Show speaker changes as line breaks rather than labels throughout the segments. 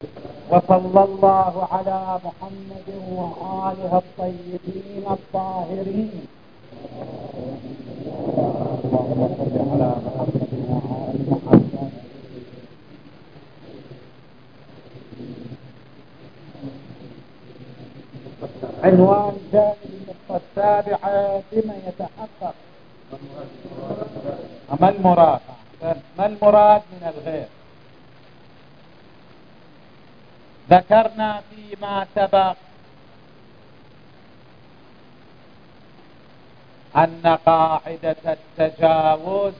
وصلى الله على محمد وآله الطيبين الطاهرين. اللهم صل على محمد وآل محمد. عنوان جانب النقطة السابعة بما يتحقق ما المراد من الغير. ذكرنا فيما سبق أن قاعدة التجاوز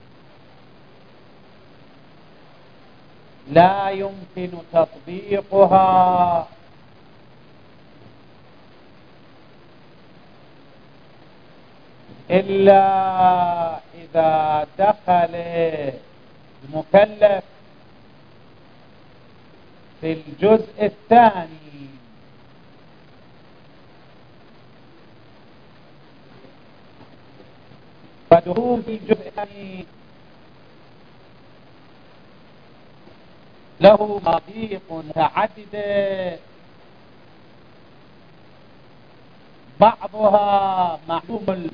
لا يمكن تطبيقها إلا إذا دخل المكلف في الجزء الثاني. فدخول الجزء الثاني له مضيق متعددة، بعضها معلوم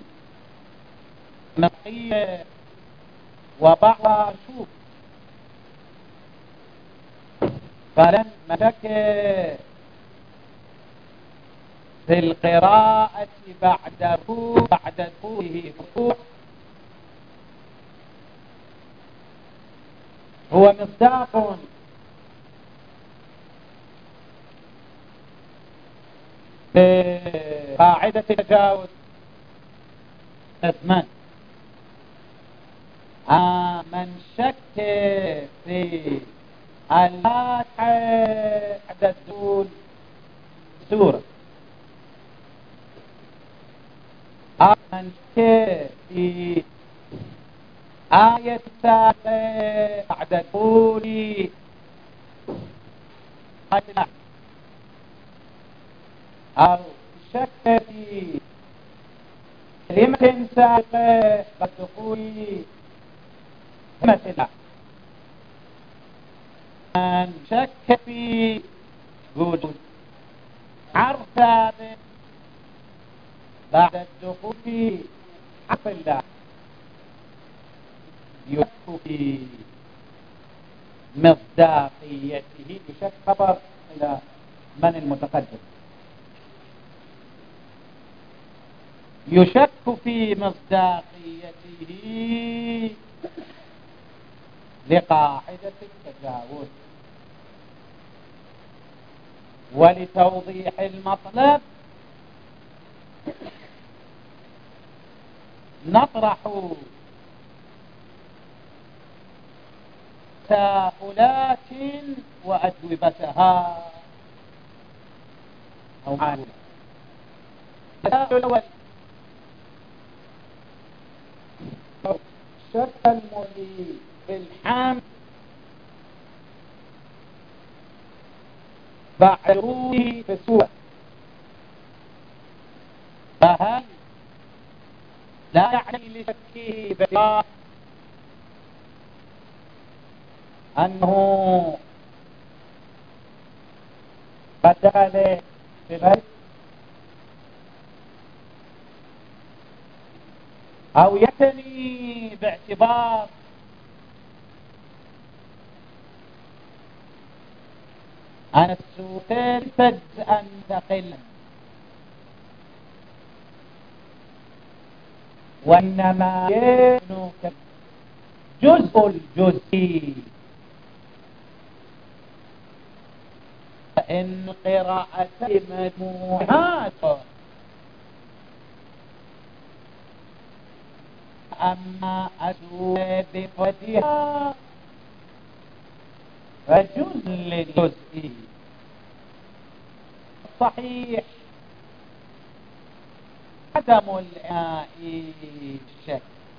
المقية وبعضها مشوب. فلن شك في القراءة بعد دخوله هو مصداق بقاعدة التجاوز. اسمع، من شك في الفاتحة بعد الدخول سورة، من شك في آية السابقة بعد دخول أو شك في كلمة سابقة بعد دخول كلمة الله، من شك في وجود حرف ثابت بعد الدخول في حرف الله، يشك في مصداقيته. يشك خبر إلى من المتقدم، يشك في مصداقيته لقاعدة التجاوز. ولتوضيح المطلب نطرح تساؤلات وأجوبتها أو معلومة. التساؤل الأول: شك المولي بالحمد بعد روحه بسوء، فهل لا يعني لشكه بالله أنه قد دخل في البيت، أو يتني باعتبار أن السوء فجأة مستقلا، وإنما يكون جزء الجزئي، فإن قراءة مجموعات. أما السوء بفردها فجزء للجزء. صحيح عدم الإناء الشك.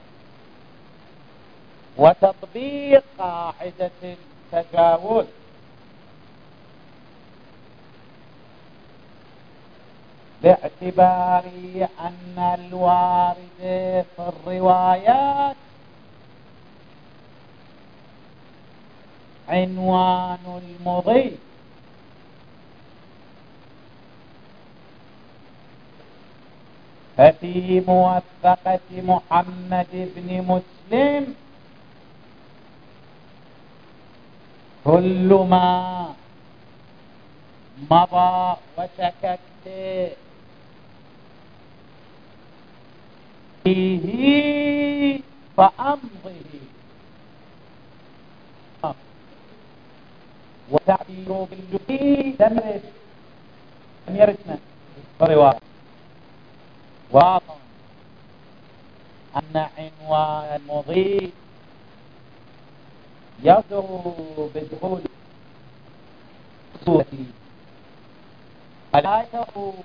وتطبيق قاعدة التجاوز باعتبار أن الوارد في الروايات عنوان المضيف ففي موثقة محمد بن مسلم كل ما مضى وشككت فيه فأمضه وتعبير بالجهي لم يرثنا فرواية واضح أن عنوان المضي يصدر بدخول صورة ولا يصدر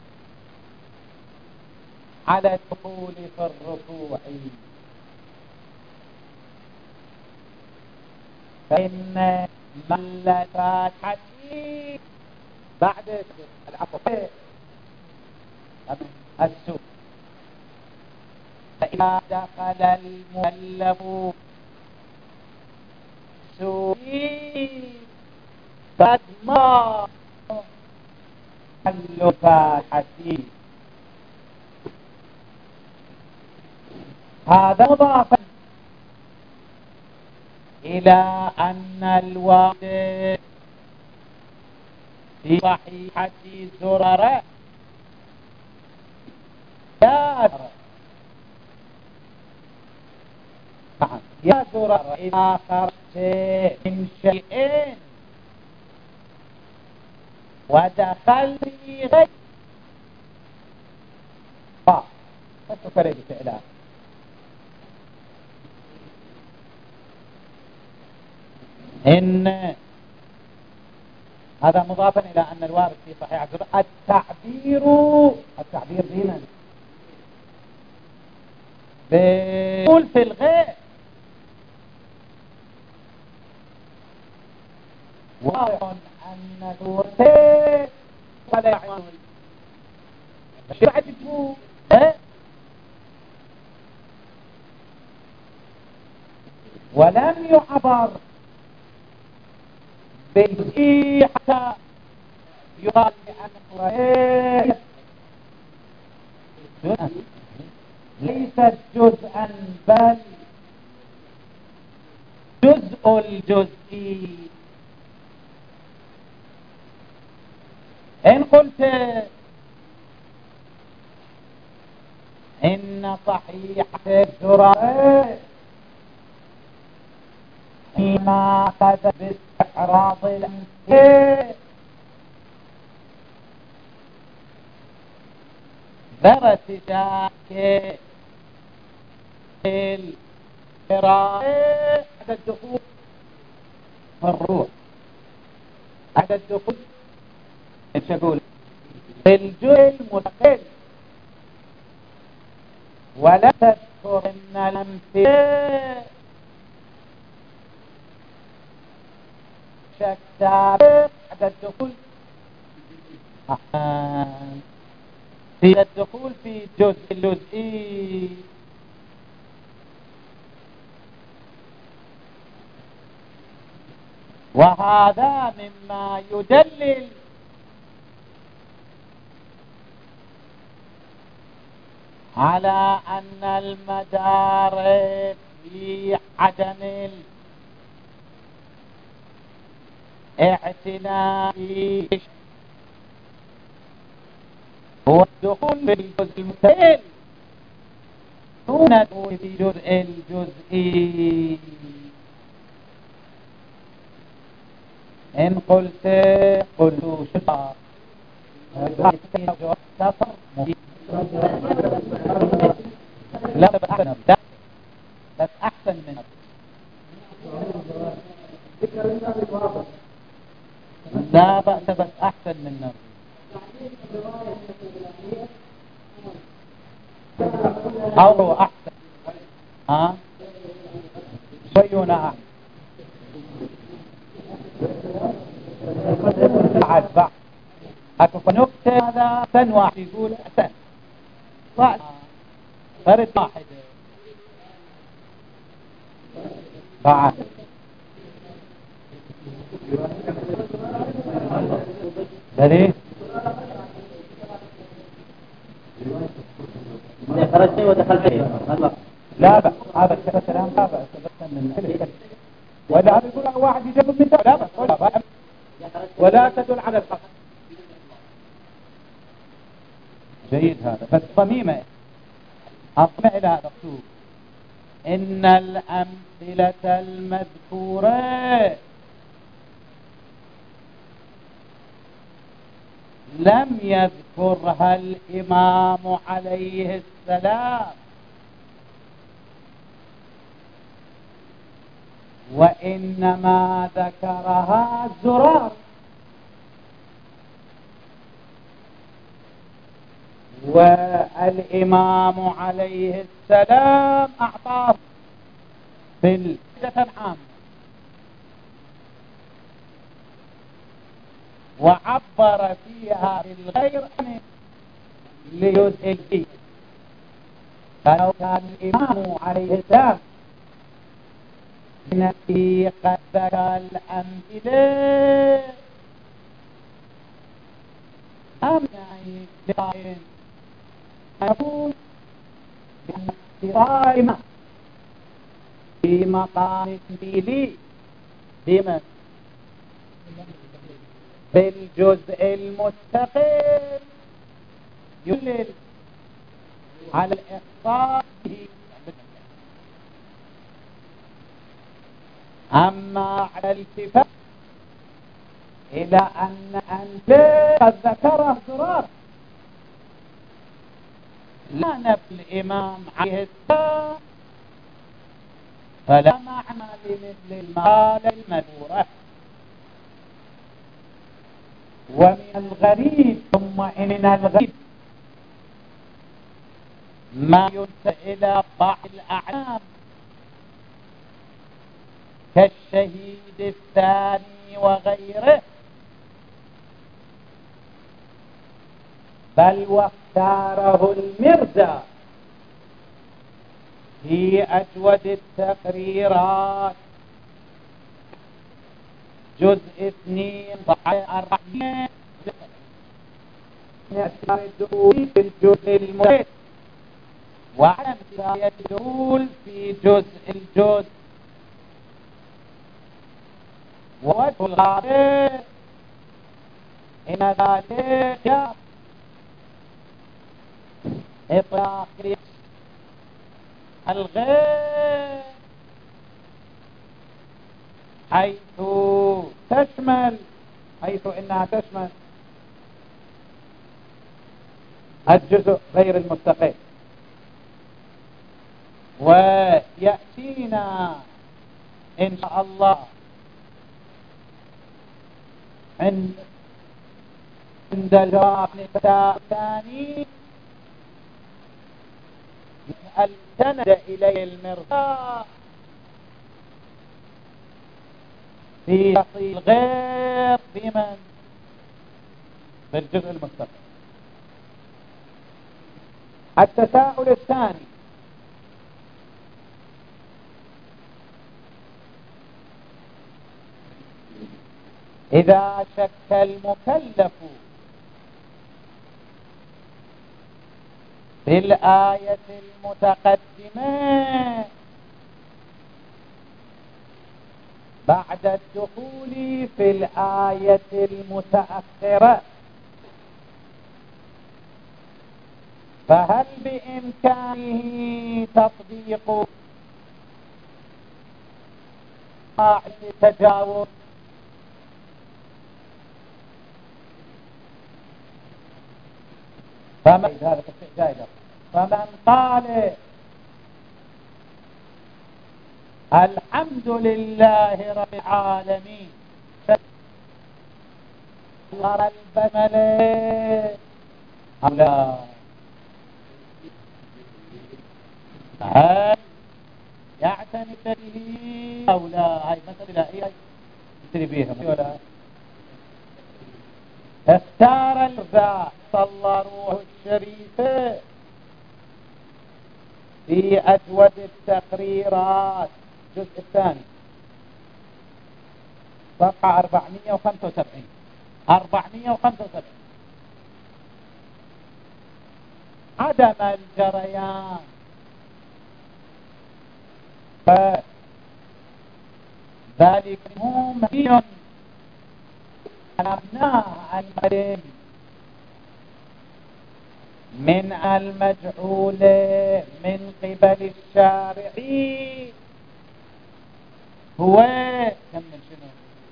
على الدخول في الركوع فإن من لا فاتحتي بعد العفو السوء فإذا دخل المؤلف سوء قد ما حل فاتحتي هذا مضافا إلى أن الوارد في صحيحة زرارة يا زرارة إذا خرجت من شيء ودخلت في غير فتكرر بفعلها إن هذا مضافا إلى أن الوارد في صحيح التعبير دينا بقول في الغير واضح أن سورته ولا يعمل بعد ولم يعبر بالجي حتى يقال بأنه ليست جزءا بل جزء الجزء. إن قلت إن صحيحة الزرار فيما أخذ باستعراض الأمثلة ذرة شاك القراءة عند الدخول في الروح عند الدخول ايش اقول الجزء المستقل ولا تذكر ان الامثله شك سابق عند الدخول في الدخول في الجزء الجزئي وهذا مما يدلل على أن المدار في عدم الاعتناء هو الدخول في الجزء المستقل دون الدخول في الجزء الجزئي. إن قلت شطار لا بس أحسن من لا بأس بس أحسن من نفسي أو هو أحسن شيء أحسن بعد أكو نكتة هذا أحسن واحد يقول أحسن فرد واحد بعد بلي
خرجت ودخلت
لا بأس، هذا الكلام لا بأس من ولا يقول واحد يجيب من لا بأس ولا تدل على الحق. جيد هذا، بس ضميمة أصمع إلى هذا الصوت. إن الأمثلة المذكورة لم يذكرها الإمام عليه السلام، وإنما ذكرها زرار، والإمام عليه السلام أعطاه بالجدة عامة وعبر فيها بالغير ليذهل فيه. فلو كان الإمام عليه السلام نفسه قد ذكر الأمثلة أم يعني بقائل يقول بأن الصائمة في مقام فيلي بمن بالجزء المستقل يدل على الإخطاء. أما على الالتفات إلى أن قد ذكره زرار لا نفي الإمام عليه السلام، فلا معنى لمثل المقالة المذكورة. ومن الغريب ثم من الغريب ما ينسى إلى بعض الأعلام كالشهيد الثاني وغيره، بل واختاره المرزا في أجود التقريرات جزء 2 صفحة 400 الدخول في الجزء المريد، وعدم كفاية الدخول في الجزء ووجه الغابر إن ذلك إطلاق الغير حيث إنها تشمل الجزء غير المستقل. ويأتينا إن شاء الله عند الجواب الثاني السند إليه المرضى في تفصيل غير بمن بالجزء المستقل. التساؤل الثاني: إذا شك المكلف في الآية المتقدمة بعد الدخول في الآية المتأخرة، فهل بإمكانه تطبيق قاعدة التجاوز؟ فمن قال الحمد لله رب العالمين غير البسملة أو لا، هل يعتمد به أو لا؟ هاي مسألة هي يشتري بيها ولا اختار الرضا صلى روح الشريفة في أجود التقريرات الجزء الثاني صفحة 475. عدم الجريان. ذلك هو مبني على أبناء المعلم من المجعول من قبل الشارعي هو كمل شنو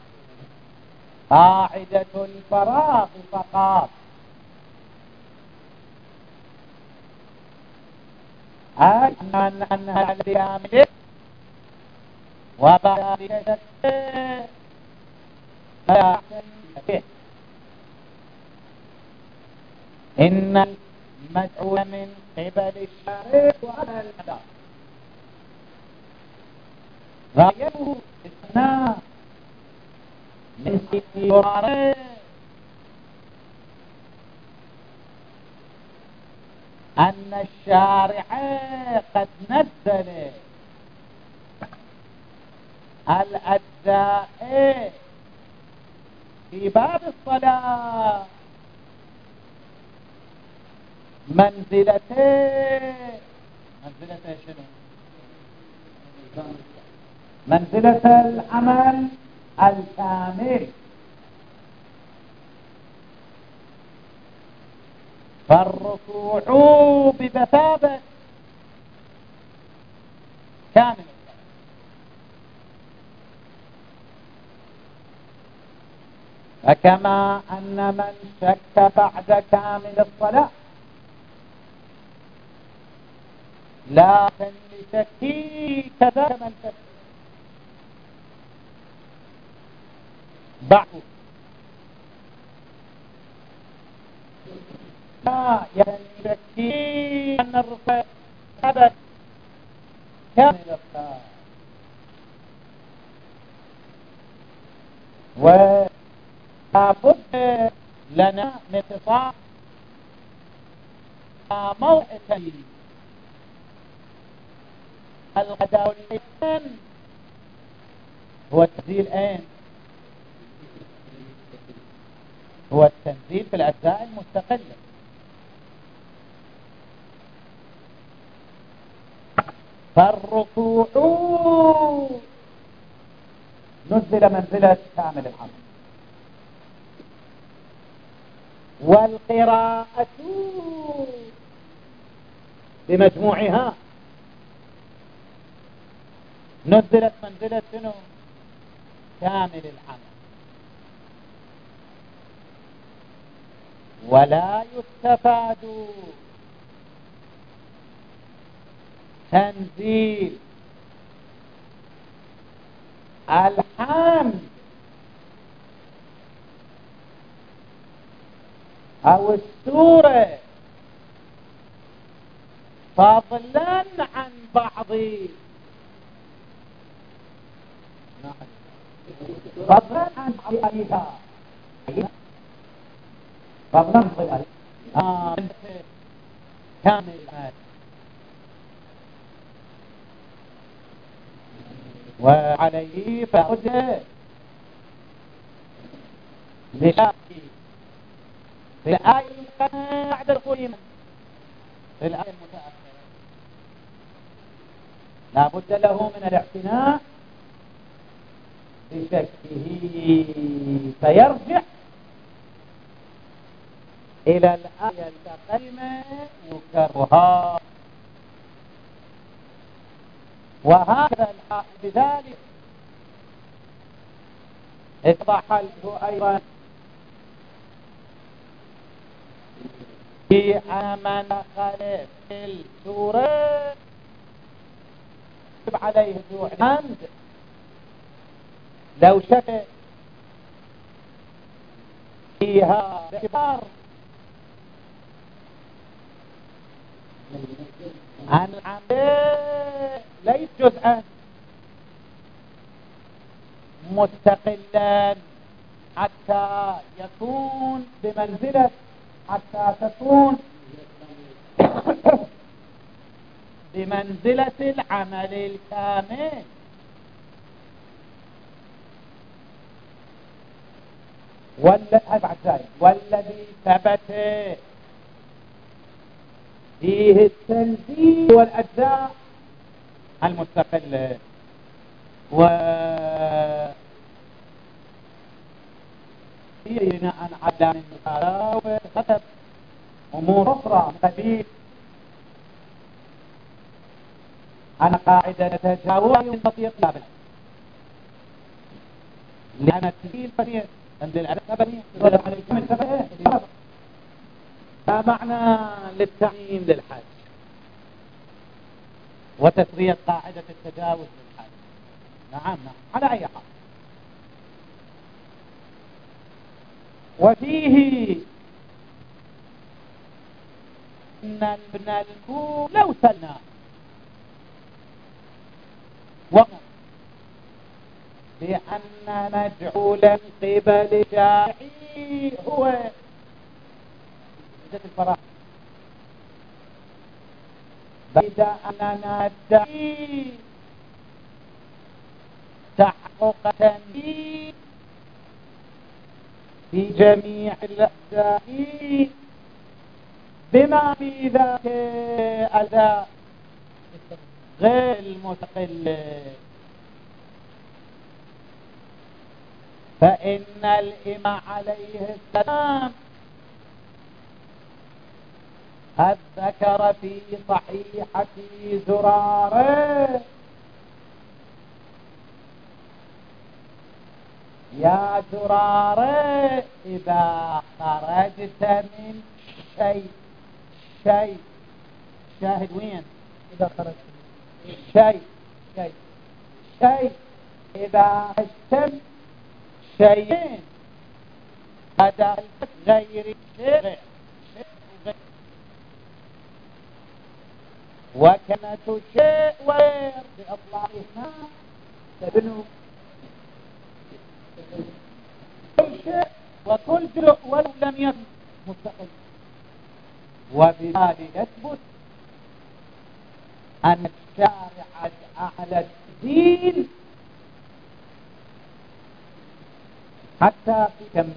قاعدة الفراغ فقط، أنها الكامل وبعد ذلك إن المدعو من قبل الشارع وعلى المدار غايته إثناء من سيارة أن الشارع قد نزل الأجزاء في باب الصلاة منزلته شنو؟ منزلة العمل الكامل. فالركوع بمثابة كامل، فكما أن من شك بعد كامل الصلاة لكن لشكي كذا من شك بعد لا يشكي أن الركوع ثبت كامل الصلاة. لابد لنا من اتصال موقع الغداء والإيمان هو التنزيل أين؟ هو التنزيل في الأجزاء المستقلة. فالركوع نزل منزلة كامل العمل، والقراءة بمجموعها نزلت منزلة شنو؟ كامل العمل. ولا يستفاد تنزيل الحمد أو السورة فضلا عن بعض فضلا عن بعضها فضلا عن بعضها كامل. وعليه فأخذ لشاكي في الآية المتأخرة بعد القريمة، في الآية المتأخرة لا بد له من الاعتناء بشكه، فيرجع إلى الآية القريمة يكرها. وهذا الحق بذلك اتضح له أيضا في من دخل في السورة عليه جوع الحمد لو شك فيها باعتبار عن العمل ليس جزءا مستقلا حتى يكون بمنزلة، حتى تكون بمنزلة العمل الكامل. والذي ثبت فيه التنزيل والأجزاء المستقلة، بناء على المساواة وكتب أمور أخرى من قبيل عن قاعدة تجاوز يستطيع قابل، لأن التنزيل بنية تنزيل على السبنية ولا على الكم السبنية لا معنى للتعيين للحج وتسرية قاعدة التجاوز للحج. نعم على أي حال. وفيه أن ابن الكوم لو سلنا بأن مجعولا قبل شاعي هو الفراغ بيد أننا ندعي تحقق تنبيه في جميع الأجزاء بما في ذاك أداء غير المستقل، فإن الإمام عليه السلام قد ذكر في صحيحة زرارة: يا زرارة إذا خرجت من شيء شاهد وين؟ إذا خرجت شيء إذا خرجت شيئين هذا غير شيء وكانت شيء وغير بأطلاقها تبنوا كل شيء وكل جزء ولو لم يكن مستقل، وبذلك يثبت أن الشارع على الدين حتى في كم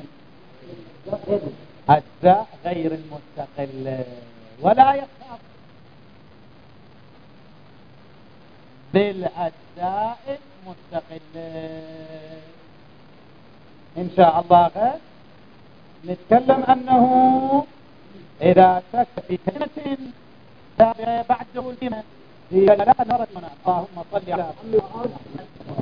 أجزاء غير المستقل، ولا يخاف بالأجزاء المستقلة. إن شاء الله غد نتكلم أنه إذا شك في كلمة بعده الكلمة هي لا نرى. اللهم صل على محمد.